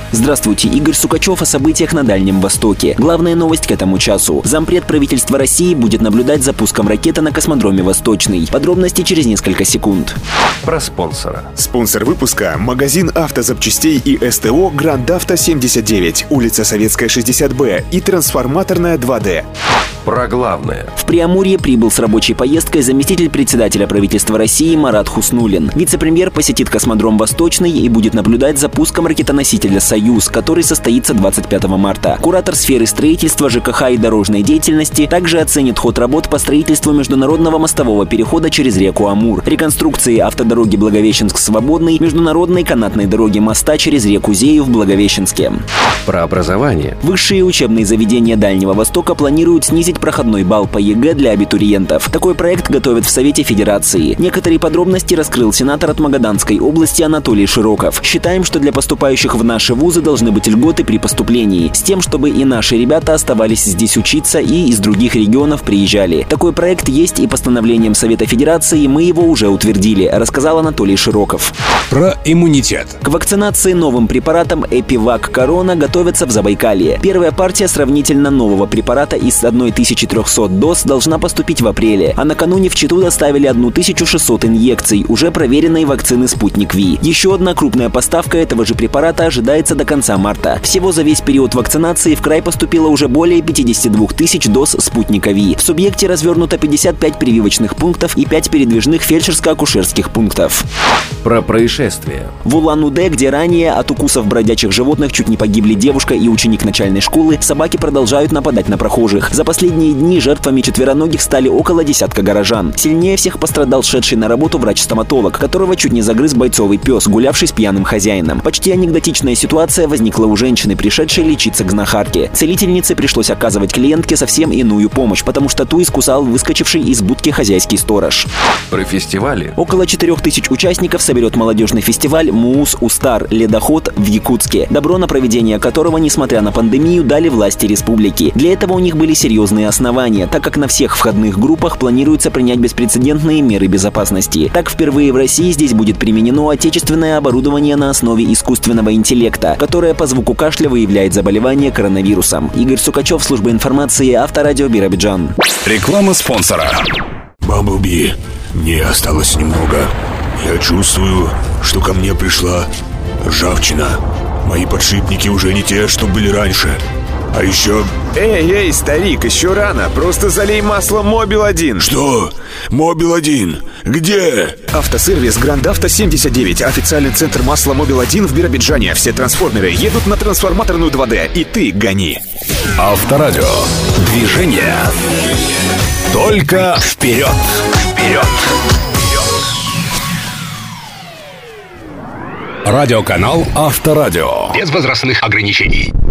Здравствуйте, Игорь Сукачев о событиях на Дальнем Востоке. Главная новость к этому часу. Зампред правительства России будет наблюдать за пуском ракеты на космодроме «Восточный». Подробности через несколько секунд. Про спонсора. Спонсор выпуска – магазин автозапчастей и СТО «Гранд Авто 79», улица Советская, 60Б и трансформаторная 2D. Про главное. В Преамурье прибыл с рабочей поездкой заместитель председателя правительства России Марат Хуснуллин. Вице-премьер посетит космодром «Восточный» и будет наблюдать за пуском ракетоносителя «Союз», который состоится 25 марта. Куратор сферы строительства, ЖКХ и дорожной деятельности также оценит ход работ по строительству международного мостового перехода через реку Амур, реконструкции автодороги Благовещенск-Свободный, международной канатной дороги моста через реку Зею в Благовещенске. Про образование. Высшие учебные заведения Дальнего Востока планируют снизить проходной балл по ЕГЭ для абитуриентов. Такой проект готовят в Совете Федерации. Некоторые подробности раскрыл сенатор от Магаданской области Анатолий Широков. Считаем, что для поступающих в наши вузы должны быть льготы при поступлении, с тем, чтобы и наши ребята оставались здесь учиться и из других регионов приезжали. Такой проект есть и постановлением Совета Федерации, мы его уже утвердили, рассказал Анатолий Широков. Про иммунитет. К вакцинации новым препаратом Эпивак Корона готовятся в Забайкалье. Первая партия сравнительно нового препарата из 1300 доз должна поступить в апреле, а накануне в Читу доставили 1600 инъекций уже проверенной вакцины «Спутник Ви». Еще одна крупная поставка этого же препарата ожидается до конца марта. Всего за весь период вакцинации в край поступило уже более 52 тысяч доз «Спутника Ви». В субъекте развернуто 55 прививочных пунктов и 5 передвижных фельдшерско-акушерских пунктов. Про происшествие. В Улан-Удэ, где ранее от укусов бродячих животных чуть не погибли девушка и ученик начальной школы, собаки продолжают нападать на прохожих. За последние дни жертвами четвероногих стали около десятка горожан. Сильнее всех пострадал шедший на работу врач-стоматолог, которого чуть не загрыз бойцовый пес, гулявший с пьяным хозяином. Почти анекдотичная ситуация возникла у женщины, пришедшей лечиться к знахарке. Целительнице пришлось оказывать клиентке совсем иную помощь, потому что ту искусал выскочивший из будки хозяйский сторож. Про фестивали. Около 4000 участников соберет молодежный фестиваль «Муус Устар. Ледоход» в Якутске, добро на проведение которого, несмотря на пандемию, дали власти республики. Для этого у них были серьезные основания, так как на всех входных группах планируется принять беспрецедентные меры безопасности. Так, впервые в России здесь будет применено отечественное оборудование на основе искусственного интеллекта, которое по звуку кашля выявляет заболевание коронавирусом. Игорь Сукачев, служба информации, Авторадио Биробиджан. Реклама спонсора. Бамблби, мне осталось немного. Я чувствую, что ко мне пришла ржавчина. Мои подшипники уже не те, что были раньше. А еще... Эй, старик, еще рано. Просто залей масло Мобил-1. Что? Мобил-1? Где? Автосервис Гранд Авто 79. Официальный центр масла Мобил-1 в Биробиджане. Все трансформеры едут на трансформаторную 2D. И ты гони. Авторадио. Движение. Только вперед. Вперед. Радиоканал Авторадио. Без возрастных ограничений.